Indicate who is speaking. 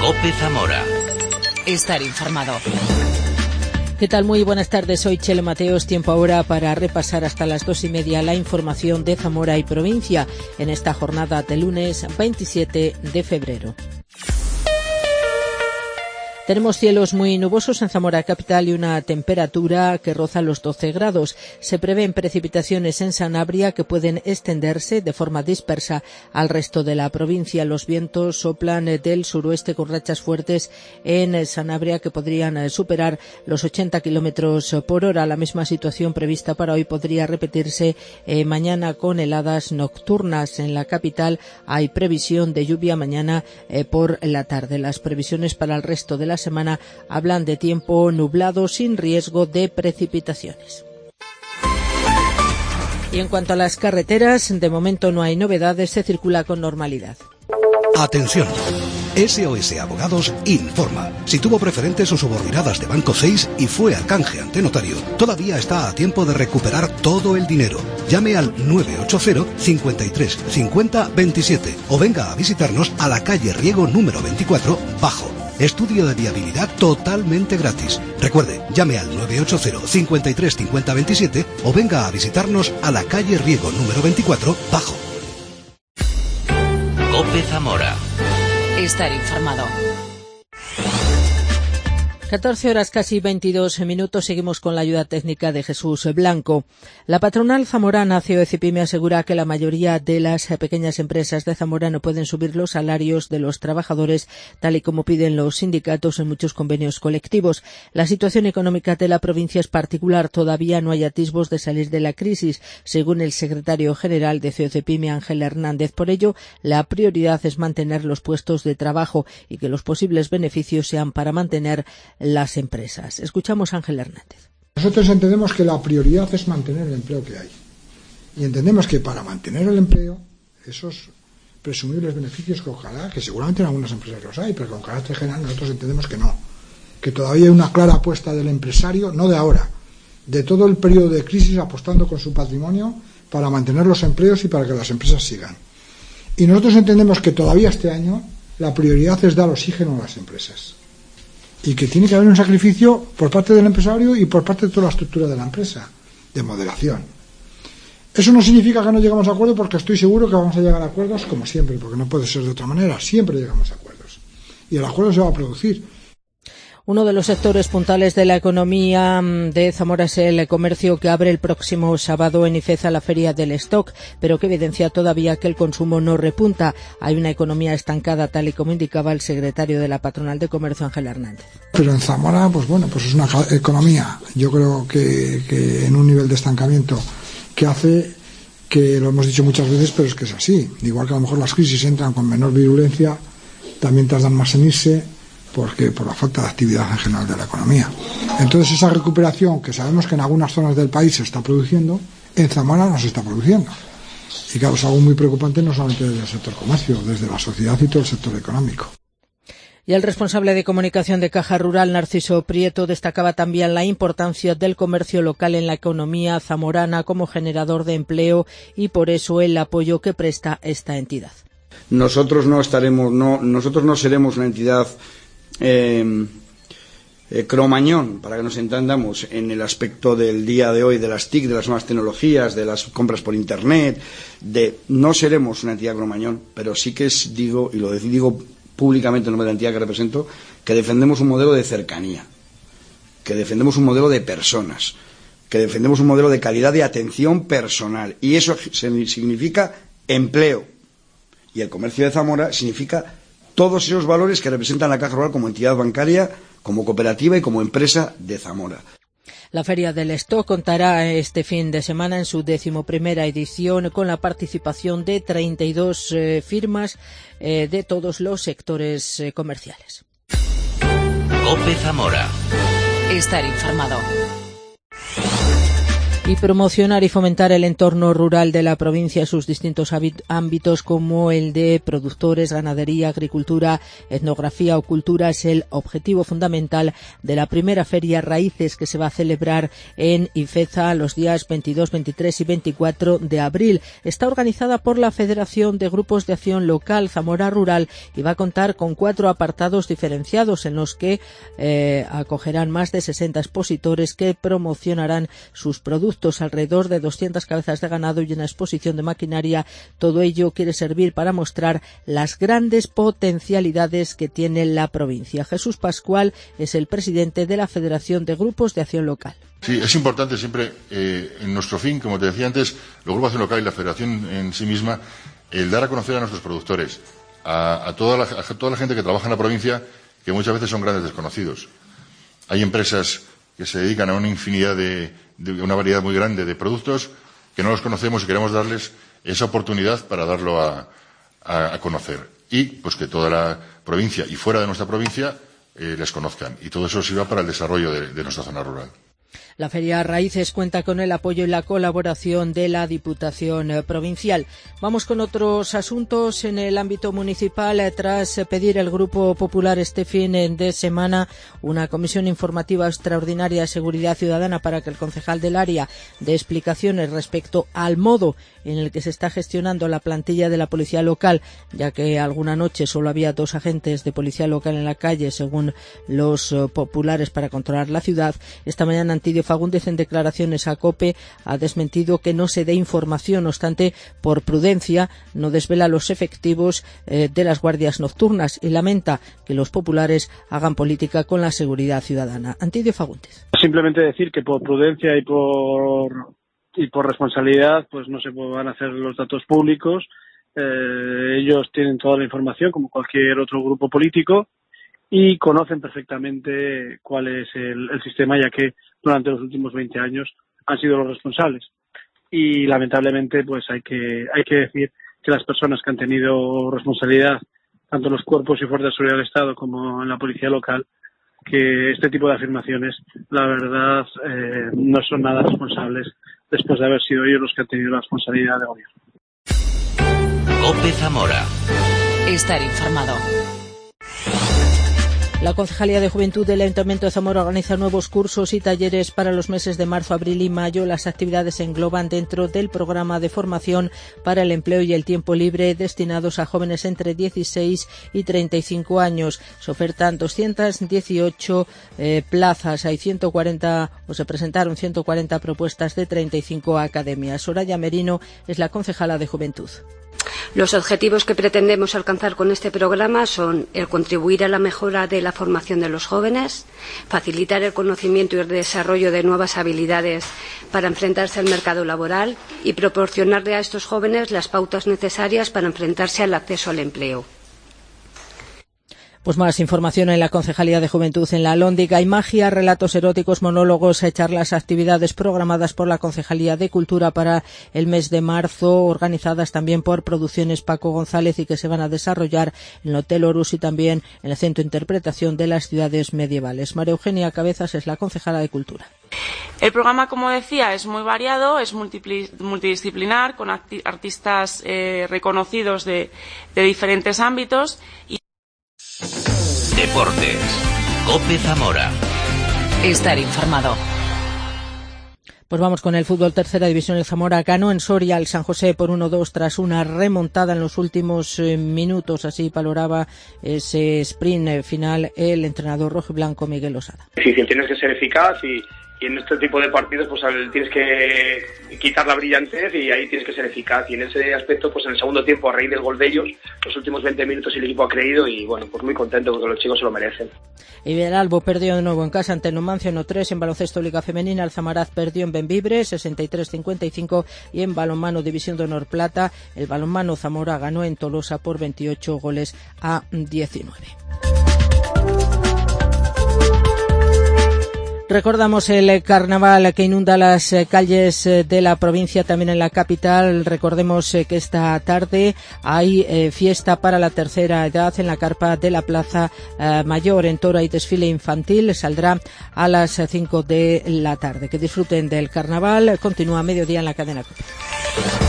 Speaker 1: COPE Zamora.
Speaker 2: Estar informado.
Speaker 3: ¿Qué tal? Muy buenas tardes, soy Chelo Mateos. Tiempo ahora para repasar hasta las 2:30 la información de Zamora y provincia en esta jornada de lunes 27 de febrero. Tenemos cielos muy nubosos en Zamora capital y una temperatura que roza los 12 grados. Se prevén precipitaciones en Sanabria que pueden extenderse de forma dispersa al resto de la provincia. Los vientos soplan del suroeste con rachas fuertes en Sanabria que podrían superar los 80 kilómetros por hora. La misma situación prevista para hoy podría repetirse mañana con heladas nocturnas. En la capital hay previsión de lluvia mañana por la tarde. Las previsiones para el resto de la semana hablan de tiempo nublado sin riesgo de precipitaciones. Y en cuanto a las carreteras, de momento no hay novedades, se circula con normalidad.
Speaker 4: Atención. SOS Abogados informa. Si tuvo preferentes o subordinadas de Banco 6 y fue a canje ante notario, todavía está a tiempo de recuperar todo el dinero. Llame al 980 53 50 27 o venga a visitarnos a la calle Riego número 24, Bajo. Estudio de viabilidad totalmente gratis. Recuerde, llame al 980 53 50 27 o venga a visitarnos a la calle Riego número 24, Bajo.
Speaker 1: COPE Zamora.
Speaker 2: Estar informado.
Speaker 3: 14 horas casi 22 minutos, seguimos con la ayuda técnica de Jesús Blanco. La patronal zamorana COECIPYME asegura que la mayoría de las pequeñas empresas de Zamora no pueden subir los salarios de los trabajadores tal y como piden los sindicatos en muchos convenios colectivos. La situación económica de la provincia es particular, todavía no hay atisbos de salir de la crisis, según el secretario general de COECIPYME, Ángel Hernández. Por ello, la prioridad es mantener los puestos de trabajo y que los posibles beneficios sean para mantener las empresas. Escuchamos a Ángel Hernández.
Speaker 5: Nosotros entendemos que la prioridad es mantener el empleo que hay. Y entendemos que para mantener el empleo, esos presumibles beneficios que ojalá, que seguramente en algunas empresas los hay, pero con carácter general nosotros entendemos que no. Que todavía hay una clara apuesta del empresario, no de ahora, de todo el periodo de crisis apostando con su patrimonio para mantener los empleos y para que las empresas sigan. Y nosotros entendemos que todavía este año la prioridad es dar oxígeno a las empresas. Y que tiene que haber un sacrificio por parte del empresario y por parte de toda la estructura de la empresa, de moderación. Eso no significa que no llegamos a acuerdos, porque estoy seguro que vamos a llegar a acuerdos como siempre, porque no puede ser de otra manera, siempre llegamos a acuerdos. Y el acuerdo se va a producir.
Speaker 3: Uno de los sectores puntales de la economía de Zamora es el comercio, que abre el próximo sábado en Ifeza la Feria del Stock, pero que evidencia todavía que el consumo no repunta. Hay una economía estancada, tal y como indicaba el secretario de la Patronal de Comercio, Ángel Hernández.
Speaker 5: Pero en Zamora, pues es una economía, yo creo que en un nivel de estancamiento que hace que, lo hemos dicho muchas veces, pero es que es así. Igual que a lo mejor las crisis entran con menor virulencia, también tardan más en irse, porque por la falta de actividad en general de la economía. Entonces esa recuperación, que sabemos que en algunas zonas del país se está produciendo, en Zamora no se está produciendo. Y claro, es algo muy preocupante, no solamente desde el sector comercio, desde la sociedad y todo el sector económico.
Speaker 3: Y el responsable de comunicación de Caja Rural, Narciso Prieto, destacaba también la importancia del comercio local en la economía zamorana como generador de empleo y por eso el apoyo que presta esta entidad.
Speaker 6: Nosotros no seremos una entidad cromañón, para que nos entendamos, en el aspecto del día de hoy, de las TIC, de las nuevas tecnologías, de las compras por internet, no seremos una entidad cromañón, pero sí que digo, y lo digo públicamente en nombre de la entidad que represento, que defendemos un modelo de cercanía, que defendemos un modelo de personas, que defendemos un modelo de calidad de atención personal, y eso significa empleo, y el comercio de Zamora significa todos esos valores que representan la Caja Rural como entidad bancaria, como cooperativa y como empresa de Zamora.
Speaker 3: La Feria del Stock contará este fin de semana en su 11ª edición con la participación de 32 firmas de todos los sectores comerciales.
Speaker 1: COPE Zamora.
Speaker 2: Estar informado.
Speaker 3: Y promocionar y fomentar el entorno rural de la provincia en sus distintos ámbitos, como el de productores, ganadería, agricultura, etnografía o cultura, es el objetivo fundamental de la primera Feria Raíces, que se va a celebrar en Ifeza los días 22, 23 y 24 de abril. Está organizada por la Federación de Grupos de Acción Local Zamora Rural y va a contar con 4 apartados diferenciados en los que acogerán más de 60 expositores que promocionarán sus productos. Alrededor de 200 cabezas de ganado y una exposición de maquinaria. Todo ello quiere servir para mostrar las grandes potencialidades que tiene la provincia. Jesús Pascual es el presidente de la Federación de Grupos de Acción Local.
Speaker 1: Sí, es importante siempre, en nuestro fin, como te decía antes, los grupos de acción local y la federación en sí misma, el dar a conocer a nuestros productores, a toda la gente que trabaja en la provincia, que muchas veces son grandes desconocidos. Hay empresas que se dedican a una infinidad de una variedad muy grande de productos que no los conocemos y queremos darles esa oportunidad para darlo a conocer. Y pues que toda la provincia y fuera de nuestra provincia les conozcan. Y todo eso sirva para el desarrollo de nuestra zona rural.
Speaker 3: La Feria Raíces cuenta con el apoyo y la colaboración de la Diputación Provincial. Vamos con otros asuntos en el ámbito municipal. Tras pedir el Grupo Popular este fin de semana una comisión informativa extraordinaria de seguridad ciudadana para que el concejal del área dé explicaciones respecto al modo en el que se está gestionando la plantilla de la policía local, ya que alguna noche solo había 2 agentes de policía local en la calle, según los populares, para controlar la ciudad. Esta mañana Antidio Fagúndez, en declaraciones a COPE, ha desmentido que no se dé información. No obstante, por prudencia, no desvela los efectivos de las guardias nocturnas y lamenta que los populares hagan política con la seguridad ciudadana. Antidio Fagúndez.
Speaker 7: Simplemente decir que por prudencia y por responsabilidad, pues no se van a hacer los datos públicos. Ellos tienen toda la información, como cualquier otro grupo político, y conocen perfectamente cuál es el sistema, ya que durante los últimos 20 años han sido los responsables. Y lamentablemente pues hay que decir que las personas que han tenido responsabilidad, tanto en los cuerpos y fuerzas de seguridad del Estado como en la policía local, que este tipo de afirmaciones, la verdad, no son nada responsables después de haber sido ellos los que han tenido la responsabilidad de gobierno.
Speaker 8: COPE Zamora.
Speaker 2: Estar informado.
Speaker 3: La Concejalía de Juventud del Ayuntamiento de Zamora organiza nuevos cursos y talleres para los meses de marzo, abril y mayo. Las actividades se engloban dentro del programa de formación para el empleo y el tiempo libre destinados a jóvenes entre 16 y 35 años. Se ofertan 218 plazas. Hay 140, o se presentaron 140 propuestas de 35 academias. Soraya Merino es la concejala de Juventud.
Speaker 9: Los objetivos que pretendemos alcanzar con este programa son el contribuir a la mejora de la formación de los jóvenes, facilitar el conocimiento y el desarrollo de nuevas habilidades para enfrentarse al mercado laboral y proporcionarle a estos jóvenes las pautas necesarias para enfrentarse al acceso al empleo.
Speaker 3: Pues más información en la Concejalía de Juventud en la Alhóndiga. Hay magia, relatos eróticos, monólogos, charlas, actividades programadas por la Concejalía de Cultura para el mes de marzo, organizadas también por Producciones Paco González y que se van a desarrollar en el Hotel Horus y también en el Centro de Interpretación de las Ciudades Medievales. María Eugenia Cabezas es la concejala de Cultura.
Speaker 10: El programa, como decía, es muy variado, es multidisciplinar, con artistas reconocidos de diferentes ámbitos.
Speaker 8: Deportes. COPE Zamora.
Speaker 2: Estar informado.
Speaker 3: Pues vamos con el fútbol. Tercera división. El Zamora ganó en Soria al San José por 1-2 tras una remontada en los últimos minutos. Así valoraba ese sprint final el entrenador rojiblanco Miguel Osada.
Speaker 11: Sí, tienes que ser eficaz y en este tipo de partidos pues tienes que quitar la brillantez y ahí tienes que ser eficaz, y en ese aspecto pues en el segundo tiempo, a raíz del gol de ellos, los últimos 20 minutos el equipo ha creído y bueno, pues muy contento porque los chicos se lo merecen.
Speaker 3: Iberalbo perdió de nuevo en casa ante Numancia 1-3. En baloncesto Liga Femenina, el Zamaraz perdió en Benvibre 63-55, y en balonmano División de Honor Plata, el balonmano Zamora ganó en Tolosa por 28-19. Recordamos el carnaval que inunda las calles de la provincia, también en la capital. Recordemos que esta tarde hay fiesta para la tercera edad en la carpa de la Plaza Mayor. En Toro hay desfile infantil, saldrá a las 5 de la tarde. Que disfruten del carnaval. Continúa Mediodía en la cadena COPE.